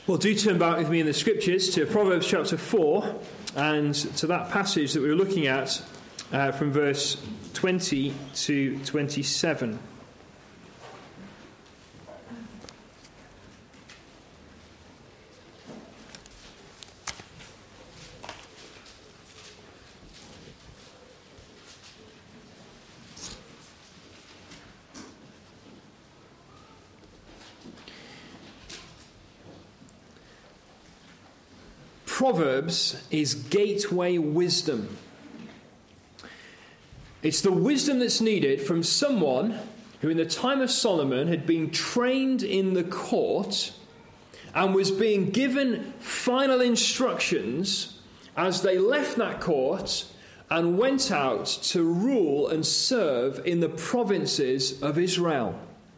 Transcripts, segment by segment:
Well, do turn back with me in the scriptures to Proverbs chapter 4 and to that passage that we were looking at from verse 20 to 27. Proverbs is gateway wisdom. It's the wisdom that's needed from someone who in the time of Solomon had been trained in the court and was being given final instructions as they left that court and went out to rule and serve in the provinces of Israel.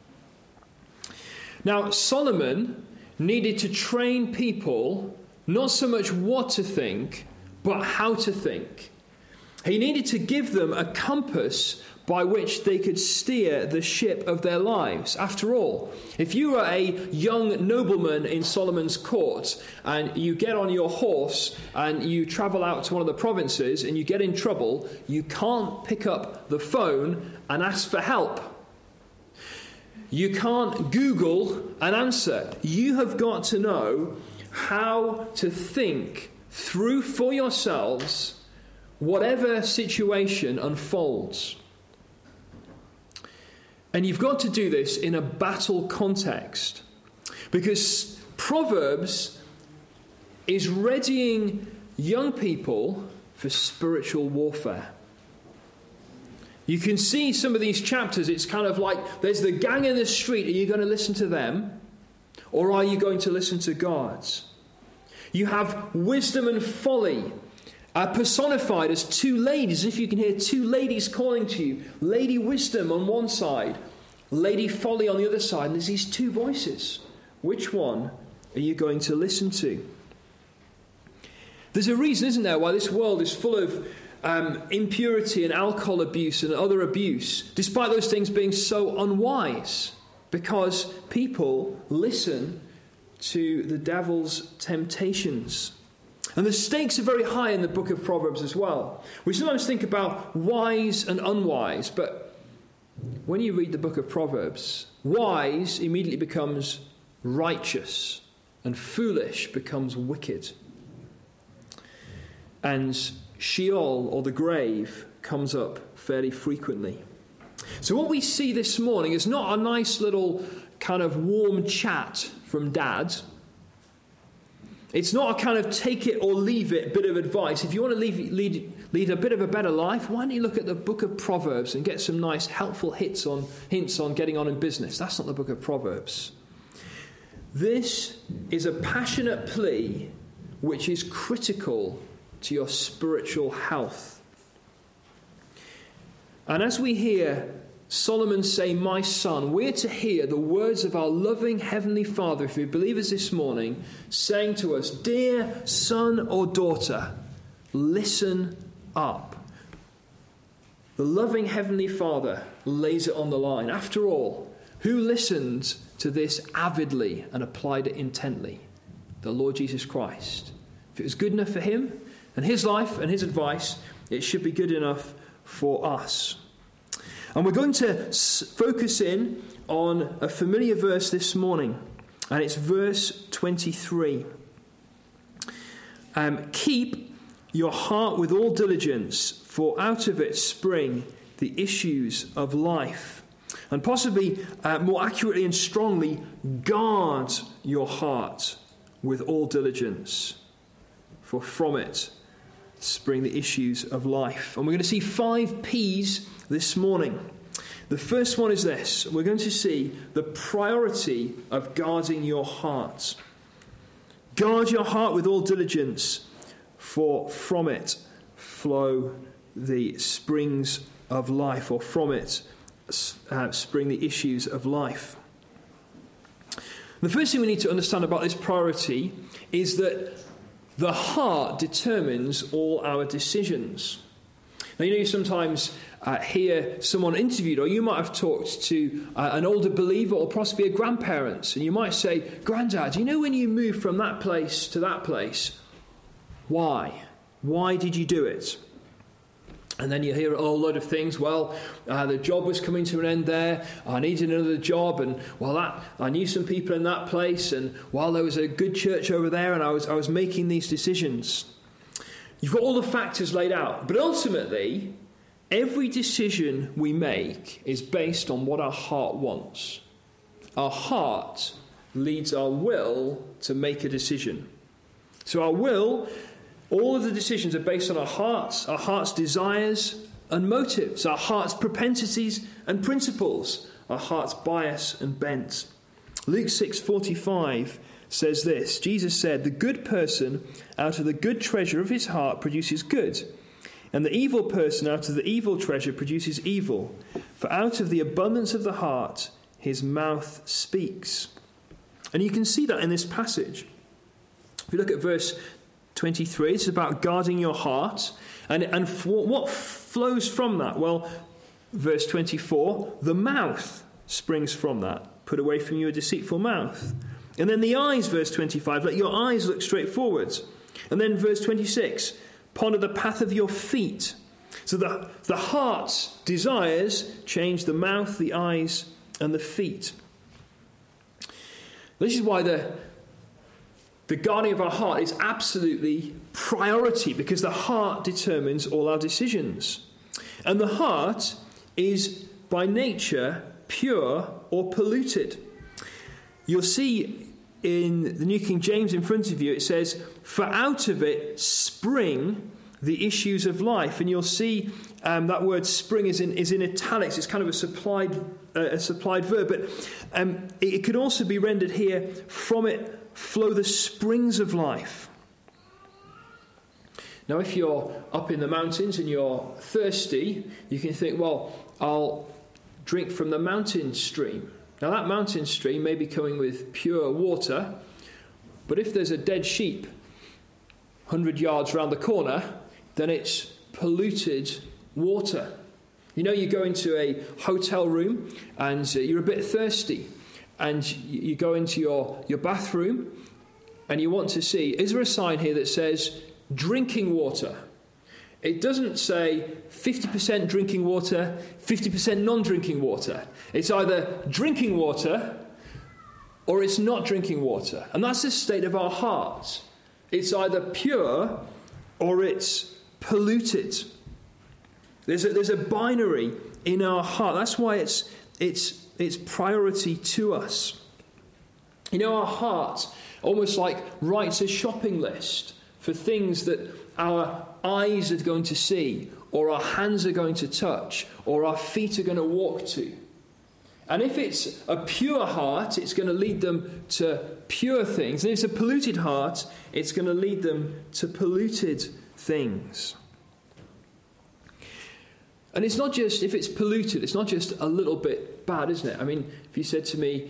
Now, Solomon needed to train people not so much what to think, but how to think. He needed to give them a compass by which they could steer the ship of their lives. After all, if you are a young nobleman in Solomon's court and you get on your horse and you travel out to one of the provinces and you get in trouble, you can't pick up the phone and ask for help. You can't Google an answer. You have got to know how to think through for yourselves whatever situation unfolds. And you've got to do this in a battle context, because Proverbs is readying young people for spiritual warfare. You can see some of these chapters, it's kind of like there's the gang in the street. Are you going to listen to them? Or are you going to listen to God? You have wisdom and folly personified as two ladies. If you can hear two ladies calling to you, Lady Wisdom on one side, Lady Folly on the other side. And there's these two voices. Which one are you going to listen to? There's a reason, isn't there, why this world is full of impurity and alcohol abuse and other abuse, despite those things being so unwise. Because people listen to the devil's temptations. And the stakes are very high in the book of Proverbs as well. We sometimes think about wise and unwise, but when you read the book of Proverbs, wise immediately becomes righteous and foolish becomes wicked. And Sheol, or the grave, comes up fairly frequently. So what we see this morning is not a nice little kind of warm chat from Dad. It's not a kind of take it or leave it bit of advice. If you want to lead a bit of a better life, why don't you look at the book of Proverbs and get some nice helpful hints on getting on in business. That's not the book of Proverbs. This is a passionate plea which is critical to your spiritual health. And as we hear Solomon say, my son, we're to hear the words of our loving Heavenly Father, if we're believers this morning, saying to us, dear son or daughter, listen up. The loving Heavenly Father lays it on the line. After all, who listened to this avidly and applied it intently? The Lord Jesus Christ. If it was good enough for him and his life and his advice, it should be good enough for us. And we're going to focus in on a familiar verse this morning, and it's verse 23. Keep your heart with all diligence, for out of it spring the issues of life. And possibly more accurately and strongly, guard your heart with all diligence, for from it spring the issues of life. And we're going to see 5 P's this morning. The first one is this. We're going to see the priority of guarding your heart. Guard your heart with all diligence, for from it flow the springs of life, or from it spring the issues of life. The first thing we need to understand about this priority is that the heart determines all our decisions. Now, you sometimes hear someone interviewed, or you might have talked to an older believer or possibly a grandparent, and you might say, "Grandad, when you moved from that place to that place, why? Why did you do it?" And then you hear a whole load of things. Well, the job was coming to an end there. I needed another job, and I knew some people in that place, and there was a good church over there, and I was making these decisions. You've got all the factors laid out, but ultimately, every decision we make is based on what our heart wants. Our heart leads our will to make a decision. So our will. All of the decisions are based on our heart's desires and motives, our heart's propensities and principles, our heart's bias and bent. Luke 6:45 says this. Jesus said, "The good person out of the good treasure of his heart produces good, and the evil person out of the evil treasure produces evil. For out of the abundance of the heart, his mouth speaks." And you can see that in this passage. If you look at verse 23, it's about guarding your heart. And what flows from that? Well, verse 24, the mouth springs from that. Put away from you a deceitful mouth. And then the eyes, verse 25, let your eyes look straight forwards. And then verse 26, ponder the path of your feet. So the heart's desires change the mouth, the eyes, and the feet. This is why the guarding of our heart is absolutely priority, because the heart determines all our decisions. And the heart is by nature pure or polluted. You'll see in the New King James in front of you, it says, "For out of it spring the issues of life." And you'll see that word "spring" is in italics. It's kind of a supplied verb, but it could also be rendered here, "From it flow the springs of life." Now, if you're up in the mountains and you're thirsty, you can think, well, I'll drink from the mountain stream. Now, that mountain stream may be coming with pure water, but if there's a dead sheep 100 yards round the corner, then it's polluted water. You go into a hotel room and you're a bit thirsty, and you go into your bathroom and you want to see, is there a sign here that says drinking water? It doesn't say 50% drinking water, 50% non-drinking water. It's either drinking water or it's not drinking water. And that's the state of our hearts. It's either pure or it's polluted. There's a binary in our heart. That's why it's priority to us. Our heart almost like writes a shopping list for things that our eyes are going to see, or our hands are going to touch, or our feet are going to walk to. And if it's a pure heart, it's going to lead them to pure things. And if it's a polluted heart, it's going to lead them to polluted things. And it's not just, if it's polluted, it's not just a little bit bad, isn't it? I mean, if you said to me,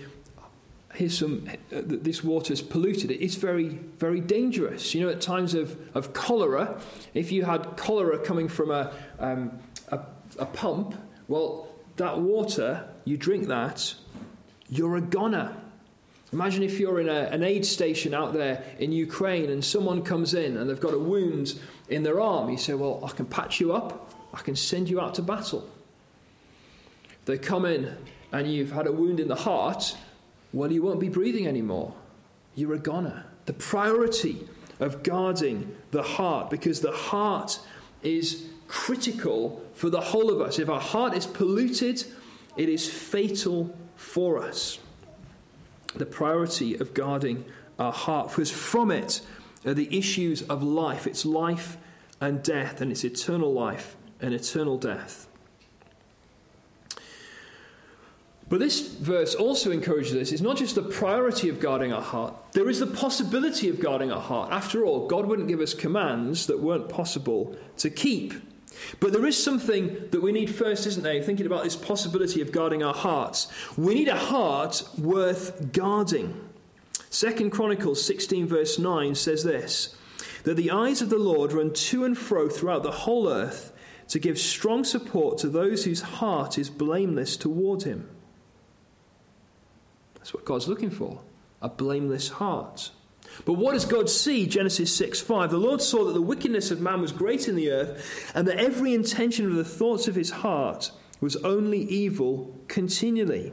this water's polluted, it's very, very dangerous. At times of cholera, if you had cholera coming from a pump, well, that water, you drink that, you're a goner. Imagine if you're in an aid station out there in Ukraine and someone comes in and they've got a wound in their arm. You say, well, I can patch you up. I can send you out to battle. They come in and you've had a wound in the heart. Well, you won't be breathing anymore. You're a goner. The priority of guarding the heart, because the heart is critical for the whole of us. If our heart is polluted, it is fatal for us. The priority of guarding our heart, because from it are the issues of life. It's life and death, and it's eternal life and eternal death. But this verse also encourages us. It's not just the priority of guarding our heart. There is the possibility of guarding our heart. After all, God wouldn't give us commands that weren't possible to keep. But there is something that we need first, isn't there? Thinking about this possibility of guarding our hearts. We need a heart worth guarding. 2 Chronicles 16 verse 9 says this, that the eyes of the Lord run to and fro throughout the whole earth to give strong support to those whose heart is blameless toward him. That's what God's looking for, a blameless heart. But what does God see? Genesis 6:5. The Lord saw that the wickedness of man was great in the earth, and that every intention of the thoughts of his heart was only evil continually.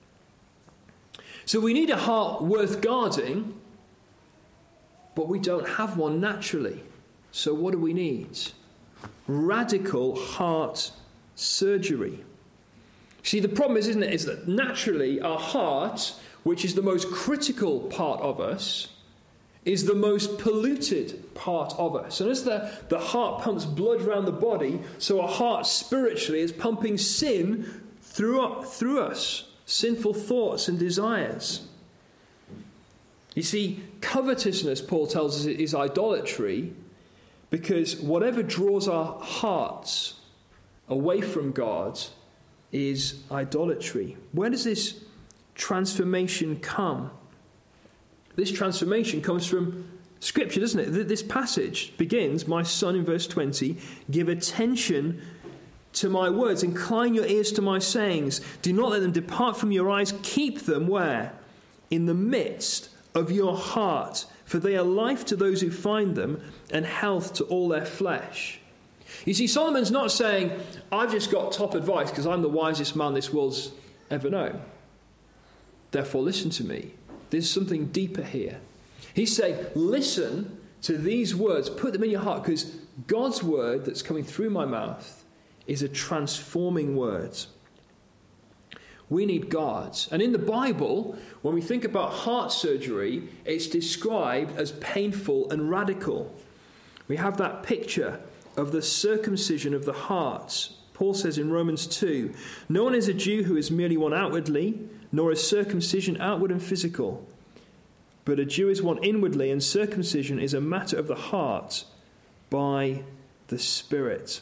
So we need a heart worth guarding, but we don't have one naturally. So what do we need? Radical heart surgery. See, the problem is, isn't it, is that naturally our heart, which is the most critical part of us, is the most polluted part of us. And as the heart pumps blood around the body, so our heart spiritually is pumping sin through us, sinful thoughts and desires. You see, covetousness, Paul tells us, is idolatry, because whatever draws our hearts away from God is idolatry. Where does this transformation come? This transformation comes from Scripture, doesn't it? This passage begins, my son, in verse 20, give attention to my words, incline your ears to my sayings, do not let them depart from your eyes, keep them where? In the midst of your heart, for they are life to those who find them and health to all their flesh. You see, Solomon's not saying, I've just got top advice because I'm the wisest man this world's ever known. Therefore, listen to me. There's something deeper here. He's saying, listen to these words, put them in your heart, because God's word that's coming through my mouth is a transforming word. We need God's. And in the Bible, when we think about heart surgery, it's described as painful and radical. We have that picture of the circumcision of the heart. Paul says in Romans 2, no one is a Jew who is merely one outwardly, nor is circumcision outward and physical. But a Jew is one inwardly, and circumcision is a matter of the heart by the Spirit.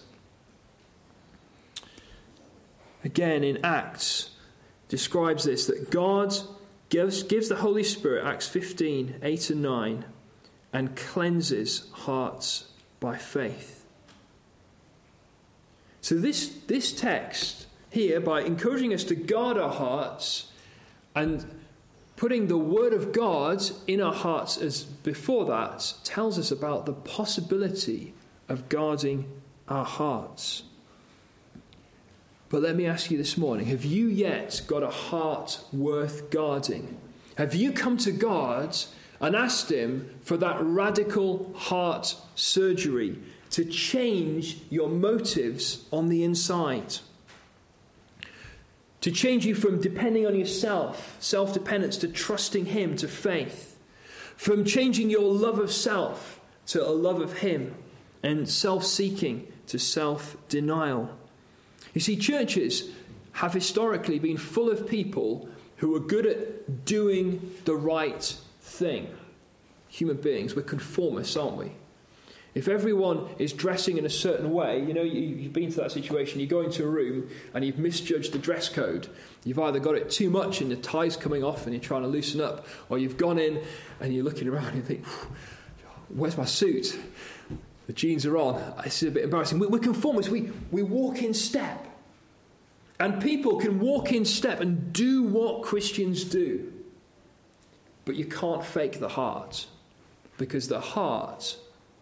Again, in Acts, describes this, that God gives the Holy Spirit, Acts 15, 8 and 9, and cleanses hearts by faith. So this text here, by encouraging us to guard our hearts and putting the word of God in our hearts as before that, tells us about the possibility of guarding our hearts. But let me ask you this morning, have you yet got a heart worth guarding? Have you come to God and asked him for that radical heart surgery to change your motives on the inside? To change you from depending on yourself, self-dependence, to trusting him, to faith. From changing your love of self to a love of him, and self-seeking to self-denial. You see, churches have historically been full of people who are good at doing the right thing. Human beings, we're conformists, aren't we? If everyone is dressing in a certain way, you know, you've been to that situation, you go into a room and you've misjudged the dress code. You've either got it too much and the tie's coming off and you're trying to loosen up, or you've gone in and you're looking around and you think, where's my suit? The jeans are on. This is a bit embarrassing. We're conformists. We walk in step. And people can walk in step and do what Christians do. But you can't fake the heart, because the heart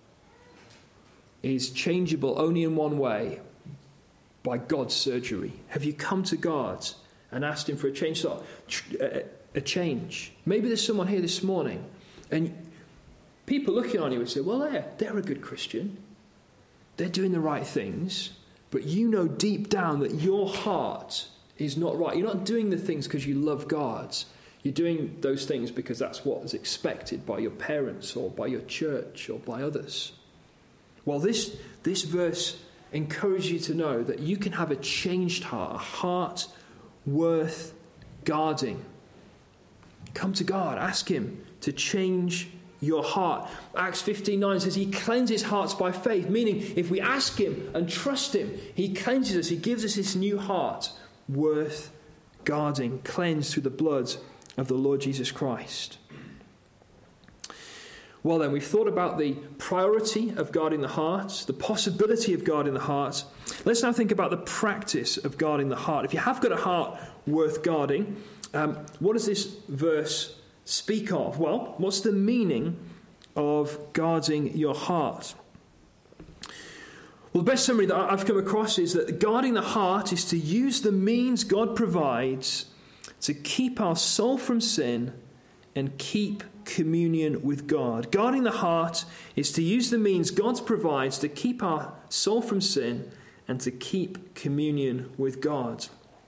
is changeable only in one way, by God's surgery. Have you come to God and asked him for a change? A change. Maybe there's someone here this morning and people looking on you would say, well, they're a good Christian. They're doing the right things. But you know deep down that your heart is not right. You're not doing the things because you love God. You're doing those things because that's what is expected by your parents or by your church or by others. Well, this verse encourages you to know that you can have a changed heart, a heart worth guarding. Come to God, ask him to change your heart. Acts 15:9 says he cleanses hearts by faith, meaning if we ask him and trust him, he cleanses us. He gives us this new heart worth guarding, cleansed through the blood of the Lord Jesus Christ. Well then, we've thought about the priority of guarding the heart, the possibility of guarding the heart. Let's now think about the practice of guarding the heart. If you have got a heart worth guarding, what does this verse speak of? Well, what's the meaning of guarding your heart? Well, the best summary that I've come across is that guarding the heart is to use the means God provides to keep our soul from sin and keep communion with God. Guarding the heart is to use the means God provides to keep our soul from sin and to keep communion with God.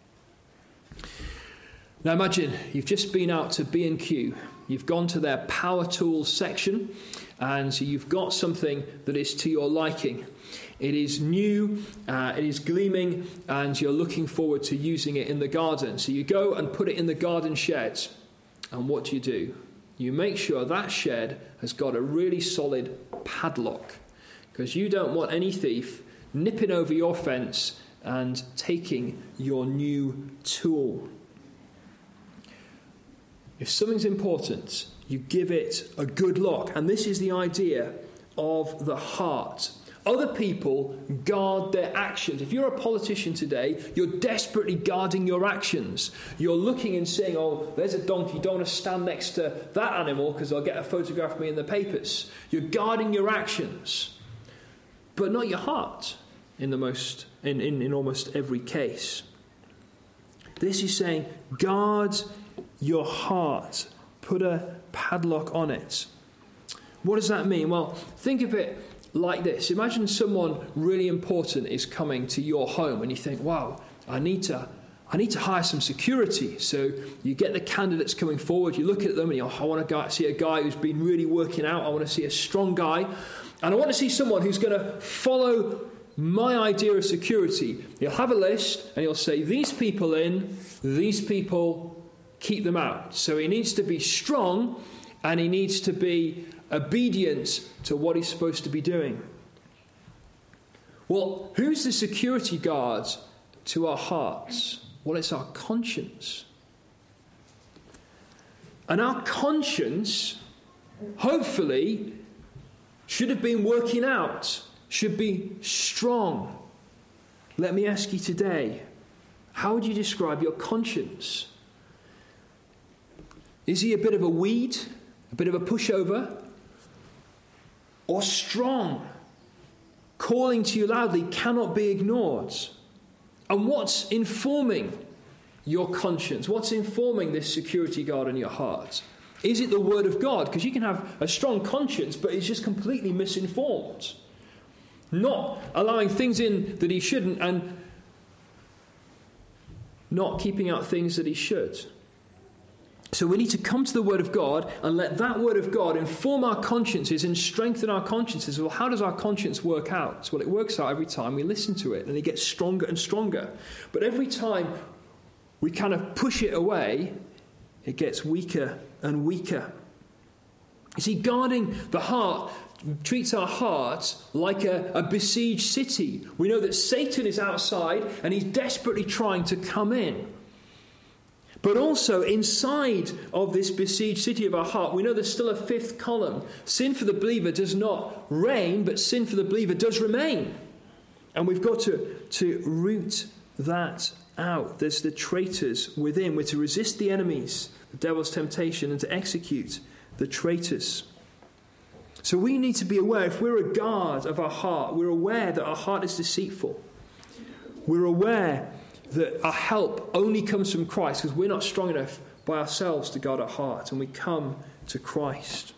Now imagine you've just been out to B&Q. You've gone to their power tools section and so you've got something that is to your liking. It is new, it is gleaming, and you're looking forward to using it in the garden. So you go and put it in the garden shed. And what do? You make sure that shed has got a really solid padlock, because you don't want any thief nipping over your fence and taking your new tool. If something's important, you give it a good lock. And this is the idea of the heart. Other people guard their actions. If you're a politician today, you're desperately guarding your actions. You're looking and saying, oh, there's a donkey, don't want to stand next to that animal because they'll get a photograph of me in the papers. You're guarding your actions, but not your heart in almost every case. This is saying, guard your heart. Put a padlock on it. What does that mean? Well, think of it like this. Imagine someone really important is coming to your home and you think, wow, I need to hire some security. So you get the candidates coming forward, you look at them and I want to see a guy who's been really working out. I want to see a strong guy. And I want to see someone who's going to follow my idea of security. He'll have a list and he'll say, these people in, these people, keep them out. So he needs to be strong and he needs to be obedient to what he's supposed to be doing. Well, who's the security guard to our hearts? Well, it's our conscience. And our conscience, hopefully, should have been working out, should be strong. Let me ask you today, how would you describe your conscience? Is he a bit of a weed, a bit of a pushover? Or strong, calling to you loudly, cannot be ignored? And what's informing your conscience? What's informing this security guard in your heart? Is it the Word of God? Because you can have a strong conscience, but it's just completely misinformed. Not allowing things in that he shouldn't and not keeping out things that he should. So we need to come to the Word of God and let that Word of God inform our consciences and strengthen our consciences. Well, how does our conscience work out? Well, it works out every time we listen to it, and it gets stronger and stronger. But every time we kind of push it away, it gets weaker and weaker. You see, guarding the heart treats our heart like a besieged city. We know that Satan is outside and he's desperately trying to come in. But also inside of this besieged city of our heart, we know there's still a fifth column. Sin for the believer does not reign, but sin for the believer does remain. And we've got to root that out. There's the traitors within. We're to resist the enemies, the devil's temptation, and to execute the traitors. So we need to be aware, if we're a guard of our heart, we're aware that our heart is deceitful. We're aware that our help only comes from Christ because we're not strong enough by ourselves to guard our heart, and we come to Christ.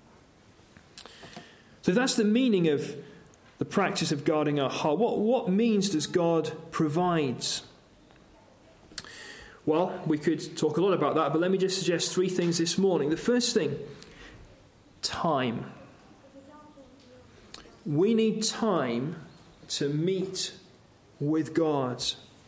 So that's the meaning of the practice of guarding our heart. What means does God provide? Well, we could talk a lot about that, but let me just suggest three things this morning. The first thing, time. We need time to meet with God.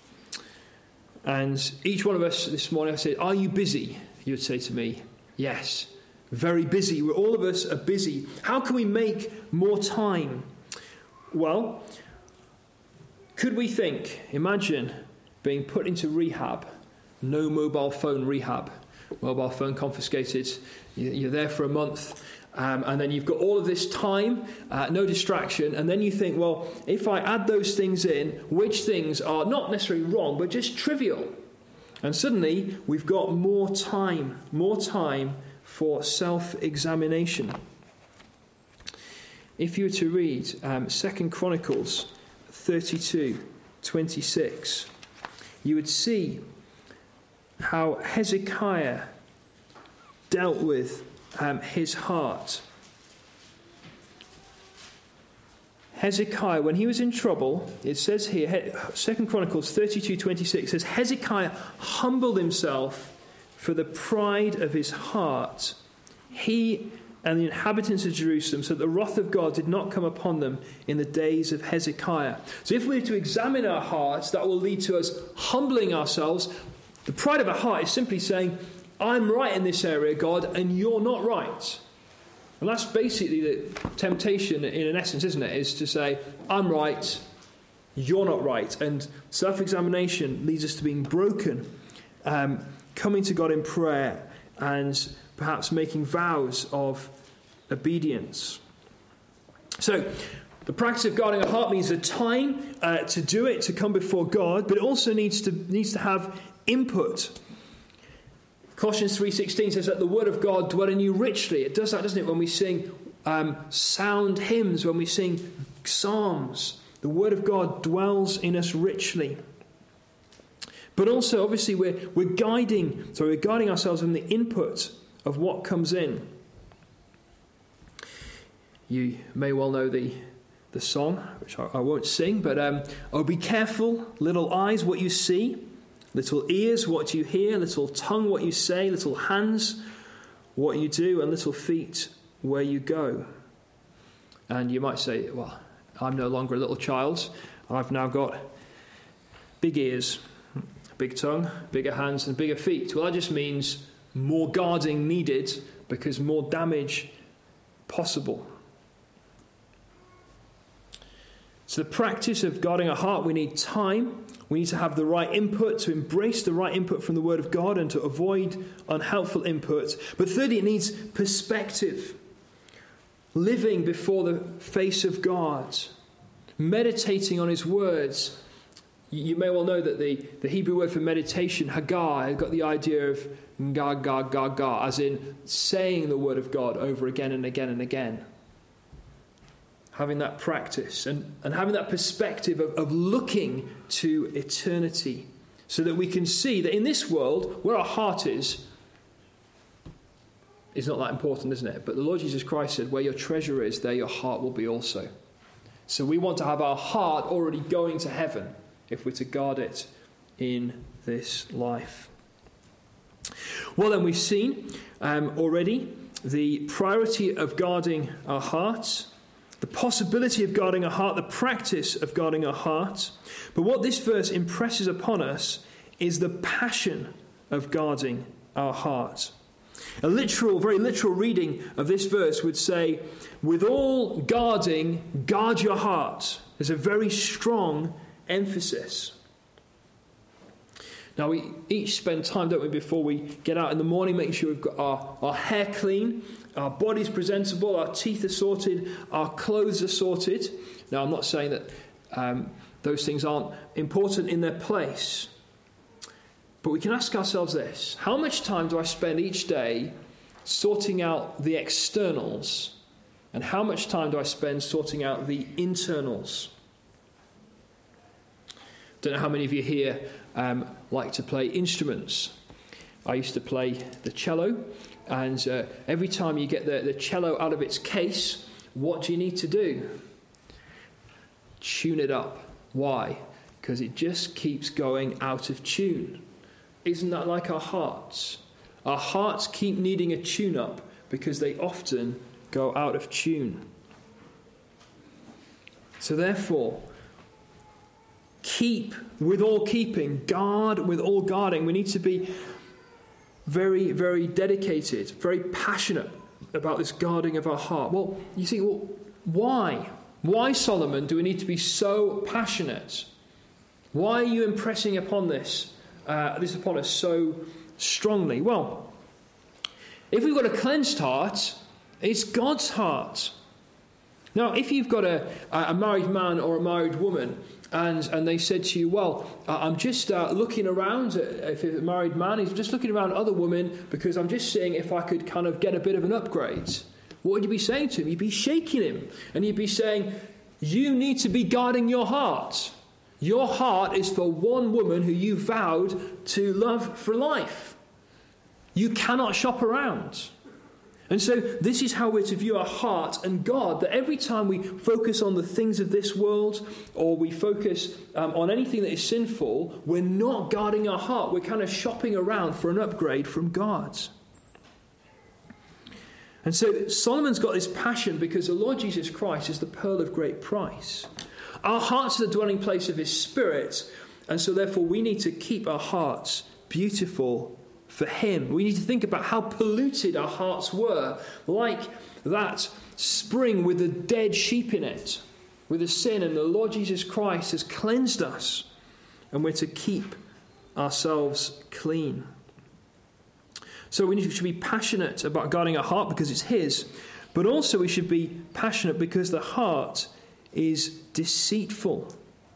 And each one of us this morning, I said, are you busy? You would say to me, yes, very busy. All of us are busy. How can we make more time? Well, could we imagine being put into rehab, no mobile phone rehab, mobile phone confiscated, you're there for a month, and then you've got all of this time, no distraction, and then you think, well, if I add those things in, which things are not necessarily wrong, but just trivial? And suddenly, we've got more time for self-examination. If you were to read 2 Chronicles 32:26, you would see how Hezekiah dealt with his heart. Hezekiah, when he was in trouble, it says here, 2 Chronicles 32:26 says, Hezekiah humbled himself for the pride of his heart, he and the inhabitants of Jerusalem, so that the wrath of God did not come upon them in the days of Hezekiah. So if we were to examine our hearts, that will lead to us humbling ourselves. The pride of a heart is simply saying, I'm right in this area, God, and you're not right. And that's basically the temptation in an essence, isn't it? Is to say, I'm right, you're not right. And self-examination leads us to being broken, coming to God in prayer, and perhaps making vows of obedience. So, the practice of guarding our heart means the time to do it, to come before God, but it also needs to have input. Colossians 3:16 says that the word of God dwell in you richly. It does that, doesn't it? When we sing sound hymns, when we sing psalms, the word of God dwells in us richly. But also, obviously, we're guarding ourselves from the input of what comes in. You may well know the song, which I won't sing, but oh, be careful, little eyes, what you see, little ears, what you hear, little tongue, what you say, little hands, what you do, and little feet, where you go. And you might say, well, I'm no longer a little child. I've now got big ears, big tongue, bigger hands, and bigger feet. Well, that just means more guarding needed because more damage possible. So the practice of guarding our heart, we need time. We need to have the right input, to embrace the right input from the Word of God and to avoid unhelpful input. But thirdly, it needs perspective. Living before the face of God. Meditating on His words. You may well know that the Hebrew word for meditation, hagar, got the idea of ga, ga, ga, ga, as in saying the Word of God over again and again and again. Having that practice and having that perspective of looking to eternity so that we can see that in this world, where our heart is not that important, isn't it? But the Lord Jesus Christ said, where your treasure is, there your heart will be also. So we want to have our heart already going to heaven if we're to guard it in this life. Well, then we've seen already the priority of guarding our hearts, the possibility of guarding our heart, the practice of guarding our heart. But what this verse impresses upon us is the passion of guarding our heart. A very literal reading of this verse would say, with all guarding, guard your heart. There's a very strong emphasis. Now, we each spend time, don't we, before we get out in the morning, making sure we've got our hair clean, our body's presentable, our teeth are sorted, our clothes are sorted. Now, I'm not saying that those things aren't important in their place. But we can ask ourselves this: how much time do I spend each day sorting out the externals, and how much time do I spend sorting out the internals? Don't know how many of you here like to play instruments. I used to play the cello, and every time you get the cello out of its case, what do you need to do? Tune it up. Why? Because it just keeps going out of tune. Isn't that like our hearts? Our hearts keep needing a tune-up because they often go out of tune. So therefore, keep with all keeping, guard with all guarding. We need to be very, very dedicated, very passionate about this guarding of our heart. Well, you see, why? Why, Solomon, do we need to be so passionate? Why are you impressing upon this upon us so strongly? Well, If we've got a cleansed heart, it's God's heart. Now, if you've got a married man or a married woman, and they said to you, well, I'm just looking around, if a married man, he's just looking around other women because I'm just seeing if I could kind of get a bit of an upgrade. What would you be saying to him? You'd be shaking him, and you'd be saying, you need to be guarding your heart. Your heart is for one woman who you vowed to love for life. You cannot shop around. And so this is how we're to view our heart and God, that every time we focus on the things of this world, or we focus on anything that is sinful, we're not guarding our heart. We're kind of shopping around for an upgrade from God. And so Solomon's got this passion because the Lord Jesus Christ is the pearl of great price. Our hearts are the dwelling place of his Spirit, and so therefore we need to keep our hearts beautiful for him. We need to think about how polluted our hearts were, like that spring with the dead sheep in it, with the sin, and the Lord Jesus Christ has cleansed us, and we're to keep ourselves clean. So we should be passionate about guarding our heart because it's his, but also we should be passionate because the heart is deceitful.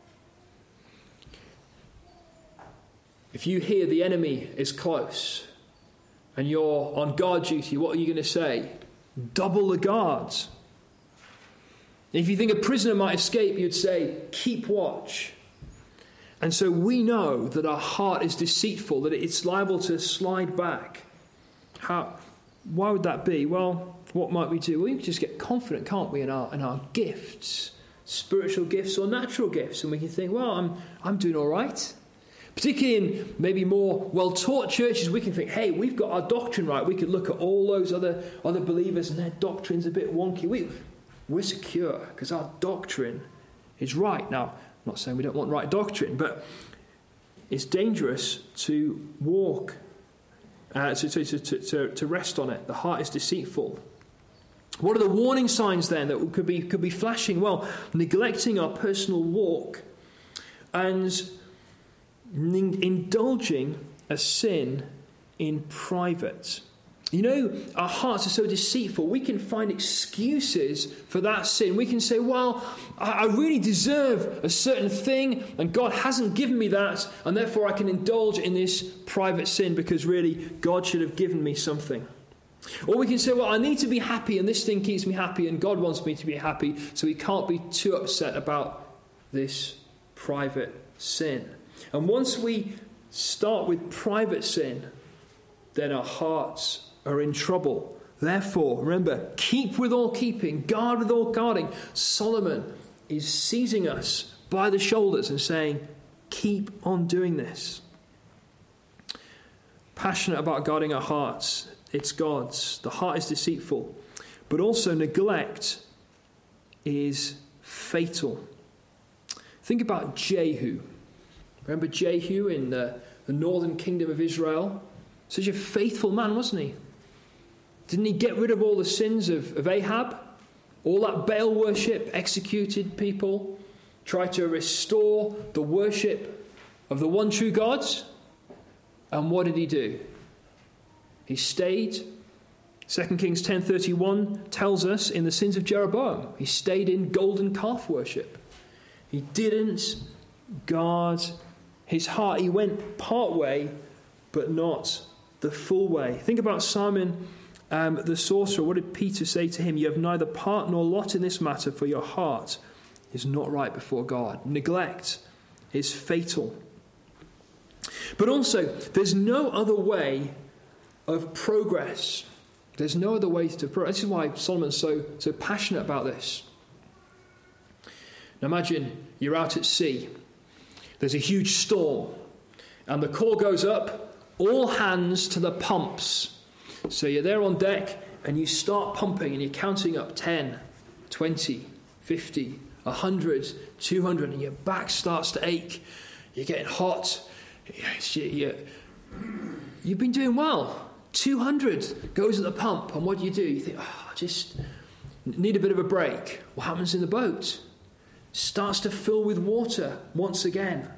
If you hear the enemy is close and you're on guard duty, what are you going to say? Double the guards. If you think a prisoner might escape, you'd say, keep watch. And so we know that our heart is deceitful, that it's liable to slide back. Why would that be? Well, what might we do? We can just get confident, can't we, in our gifts, spiritual gifts or natural gifts, and we can think, well, I'm doing all right. Particularly in maybe more well-taught churches, we can think, hey, we've got our doctrine right. We could look at all those other believers and their doctrine's a bit wonky. We're secure because our doctrine is right. Now, I'm not saying we don't want right doctrine, but it's dangerous to walk, to rest on it. The heart is deceitful. What are the warning signs then that could be flashing? Well, neglecting our personal walk and indulging a sin in private. You know, our hearts are so deceitful. We can find excuses for that sin. We can say, well, I really deserve a certain thing and God hasn't given me that, and therefore I can indulge in this private sin because really God should have given me something. Or we can say, well, I need to be happy and this thing keeps me happy and God wants me to be happy, so he can't be too upset about this private sin. And once we start with private sin, then our hearts are in trouble. Therefore, remember, keep with all keeping, guard with all guarding. Solomon is seizing us by the shoulders and saying, keep on doing this. Passionate about guarding our hearts. It's God's. The heart is deceitful. But also neglect is fatal. Think about Jehu. Remember Jehu in the northern kingdom of Israel? Such a faithful man, wasn't he? Didn't he get rid of all the sins of Ahab? All that Baal worship, executed people, tried to restore the worship of the one true God. And what did he do? He stayed. 2 Kings 10:31 tells us in the sins of Jeroboam, he stayed in golden calf worship. He didn't guard his heart. He went part way, but not the full way. Think about Simon the sorcerer. What did Peter say to him? You have neither part nor lot in this matter, for your heart is not right before God. Neglect is fatal. But also, there's no other way of progress. There's no other way to progress. This is why Solomon's so passionate about this. Now imagine you're out at sea. There's a huge storm. And the call goes up, all hands to the pumps. So you're there on deck and you start pumping and you're counting up 10, 20, 50, 100, 200, and your back starts to ache. You're getting hot. You've been doing well. 200 goes at the pump, and what do? You think, I just need a bit of a break. What happens in the boat? Starts to fill with water once again.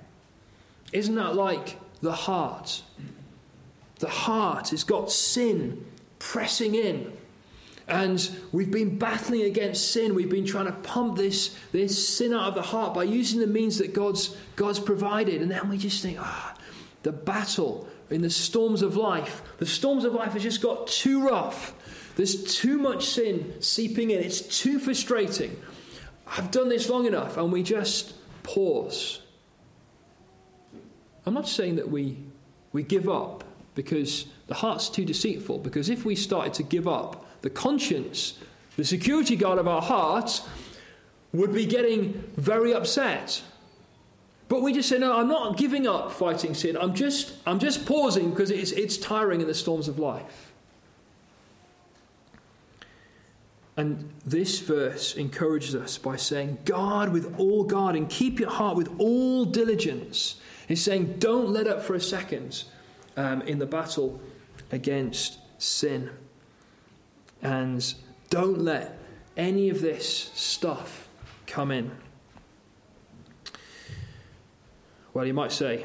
Isn't that like the heart? The heart has got sin pressing in. And we've been battling against sin. We've been trying to pump this sin out of the heart by using the means that God's provided. And then we just think, the battle in the storms of life. The storms of life have just got too rough. There's too much sin seeping in. It's too frustrating. I've done this long enough. And we just pause. I'm not saying that we give up because the heart's too deceitful. Because if we started to give up, the conscience, the security guard of our heart, would be getting very upset. But we just say, no, I'm not giving up fighting sin. I'm just pausing because it's tiring in the storms of life. And this verse encourages us by saying, guard with all guarding, keep your heart with all diligence. It's saying, don't let up for a second in the battle against sin. And don't let any of this stuff come in. Well, you might say,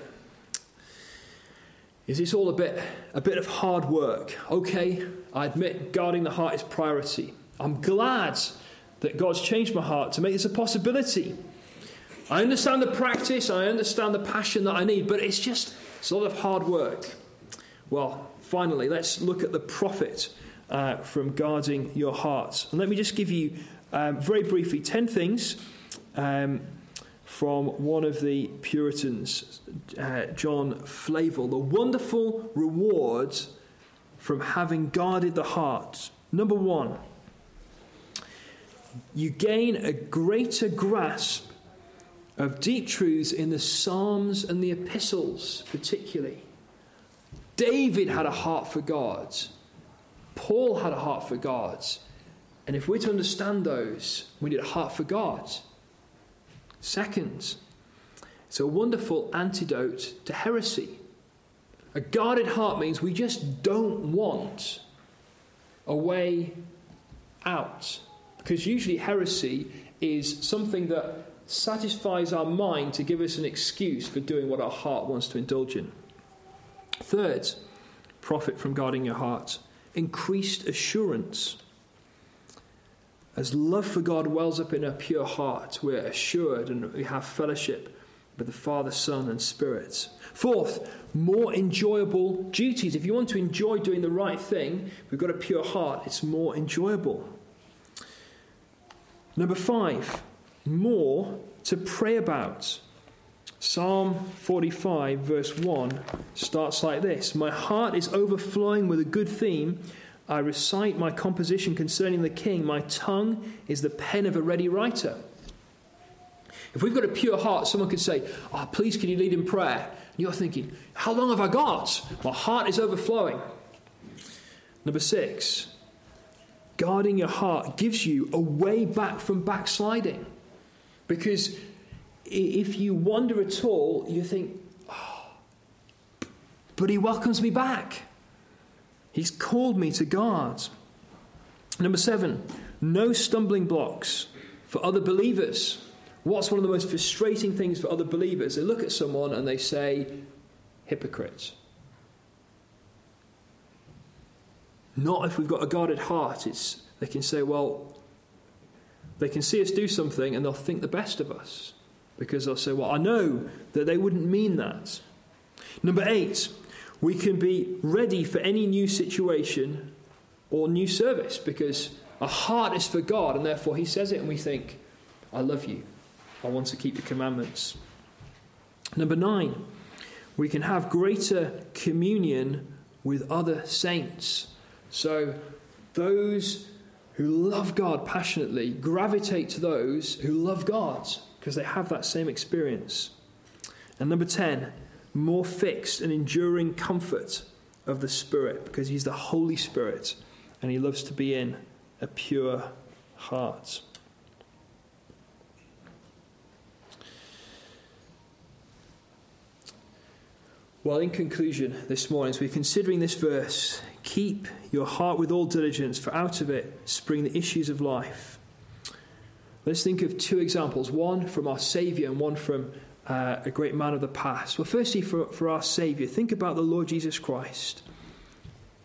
is this all a bit of hard work? Okay, I admit guarding the heart is priority. I'm glad that God's changed my heart to make this a possibility. I understand the practice, I understand the passion that I need, but it's a lot of hard work. Well, finally, let's look at the profit from guarding your heart. And let me just give you very briefly 10 things from one of the Puritans, John Flavel. The wonderful rewards from having guarded the heart. Number 1, you gain a greater grasp of deep truths in the Psalms and the epistles particularly. David had a heart for God. Paul had a heart for God. And if we're to understand those, we need a heart for God. Second, it's a wonderful antidote to heresy. A guarded heart means we just don't want a way out. Because usually heresy is something that satisfies our mind to give us an excuse for doing what our heart wants to indulge in. Third, profit from guarding your heart. Increased assurance. As love for God wells up in a pure heart, we're assured and we have fellowship with the Father, Son, and Spirit. Fourth, more enjoyable duties. If you want to enjoy doing the right thing, we've got a pure heart, it's more enjoyable. Number 5, more to pray about. Psalm 45 verse 1 starts like this. My heart is overflowing with a good theme. I recite my composition concerning the king. My tongue is the pen of a ready writer. If we've got a pure heart, someone could say, please can you lead in prayer? And you're thinking, how long have I got? My heart is overflowing. Number 6, guarding your heart gives you a way back from backsliding. Because if you wander at all, you think, but he welcomes me back. He's called me to guard. Number 7, no stumbling blocks for other believers. What's one of the most frustrating things for other believers? They look at someone and they say, hypocrite. Not if we've got a guarded heart. They can say, they can see us do something and they'll think the best of us. Because they'll say, I know that they wouldn't mean that. Number 8, we can be ready for any new situation or new service because our heart is for God and therefore he says it and we think, I love you. I want to keep your commandments. Number 9, we can have greater communion with other saints. So those who love God passionately gravitate to those who love God because they have that same experience. And number 10, more fixed and enduring comfort of the Spirit because he's the Holy Spirit and he loves to be in a pure heart. Well, in conclusion this morning, as we're considering this verse, keep your heart with all diligence, for out of it spring the issues of life. Let's think of 2 examples, one from our Saviour and one from a great man of the past. Well, firstly, for our Saviour, think about the Lord Jesus Christ.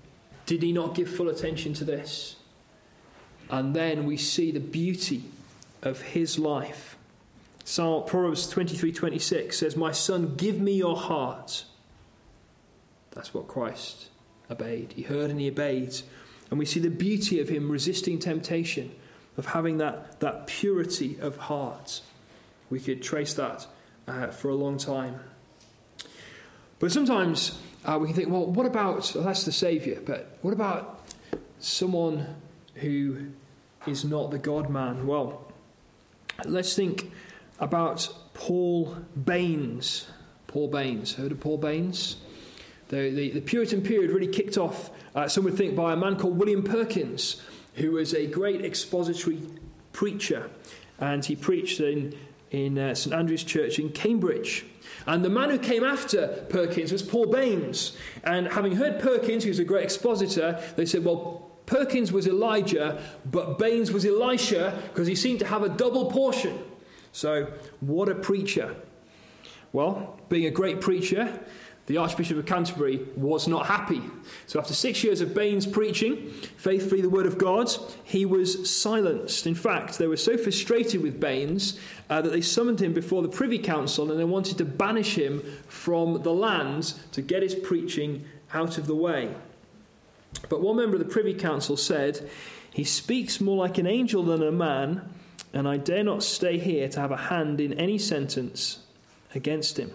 Did he not give full attention to this? And then we see the beauty of his life. Proverbs 23:26 says, "My son, give me your heart." That's what Christ obeyed. He heard and he obeyed. And we see the beauty of him resisting temptation, of having that purity of heart. We could trace that for a long time. But sometimes we can think, well, what about, that's the Saviour, but what about someone who is not the God-man? Well, let's think about Paul Baines. Paul Baines. Heard of Paul Baines? The Puritan period really kicked off, some would think, by a man called William Perkins, who was a great expository preacher. And he preached in St Andrew's Church in Cambridge. And the man who came after Perkins was Paul Baines. And having heard Perkins, who was a great expositor, they said, well, Perkins was Elijah, but Baines was Elisha, because he seemed to have a double portion. So, what a preacher. Well, being a great preacher, the Archbishop of Canterbury was not happy. So after 6 years of Baines preaching faithfully the word of God, he was silenced. In fact, they were so frustrated with Baines that they summoned him before the Privy Council, and they wanted to banish him from the land to get his preaching out of the way. But one member of the Privy Council said, "He speaks more like an angel than a man, and I dare not stay here to have a hand in any sentence against him."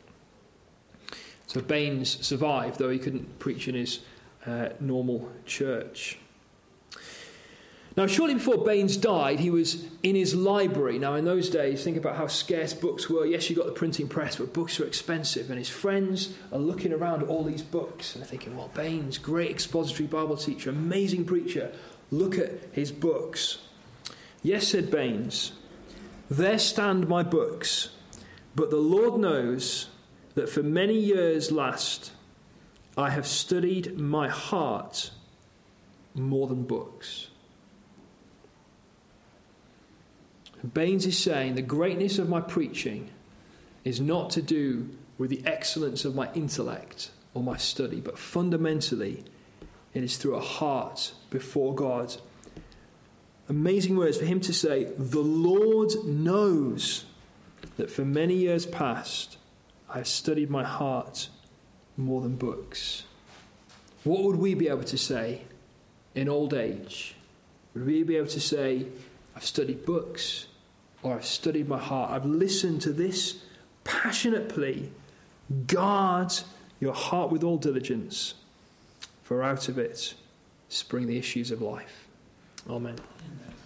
So Baines survived, though he couldn't preach in his normal church. Now, shortly before Baines died, he was in his library. Now, in those days, think about how scarce books were. Yes, you got the printing press, but books were expensive. And his friends are looking around at all these books, and they're thinking, well, Baines, great expository Bible teacher, amazing preacher. Look at his books. "Yes," said Baines, "there stand my books, but the Lord knows that for many years last I have studied my heart more than books." Baines is saying the greatness of my preaching is not to do with the excellence of my intellect or my study, but fundamentally it is through a heart before God. Amazing words for him to say, the Lord knows that for many years past I have studied my heart more than books. What would we be able to say in old age? Would we be able to say, I've studied books, or I've studied my heart? I've listened to this passionate plea, guard your heart with all diligence, for out of it spring the issues of life. Amen. Amen.